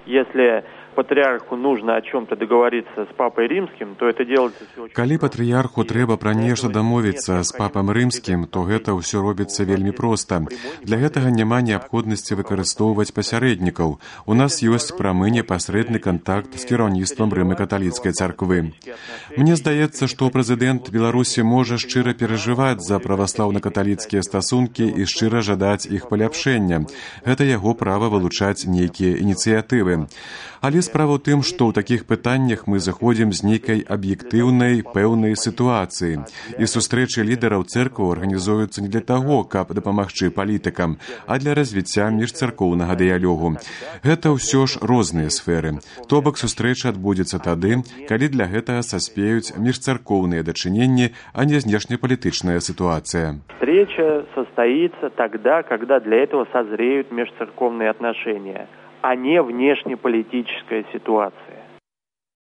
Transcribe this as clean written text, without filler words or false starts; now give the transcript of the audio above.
Если патриарху нужно о чем-то договориться с папой римским, то это делается все очень... Калі патрыярху трэба пра нешта дамовіцца з папам рымскім, то гэта ўсё робіцца вельмі проста. Для гэтага няма неабходнасці выкарыстоўваць пасярэднікаў. У нас ёсць прамы непасрэдны кантакт з кіраўніцтвам рыма-каталіцкай царквы. Мне здаецца, што прэзідэнт Беларусі можа шчыра перажываць за праваслаўна-каталіцкія стасункі і шчыра жадаць іх паляпшэння. Гэта яго права вылучаць нейкія ініцыятывы. Але справа ў тым, што ў такіх пытаннях мы заходзім з нейкай аб'ектыўнай, пэўнай сітуацыі. І сустрэчы лідараў цэркваў арганізуюцца не для таго, каб дапамагчы палітыкам, а для развіцця міжцаркоўнага дыялогу. Гэта ўсё ж розныя сферы. То бок сустрэча адбудзецца тады, калі для гэтага саспеюць міжцаркоўныя дачыненні, а не знешнепалітычная ситуация. Встреча состоится тогда, когда для этого созреют межцерковные отношения, а не внешнеполитическая ситуация.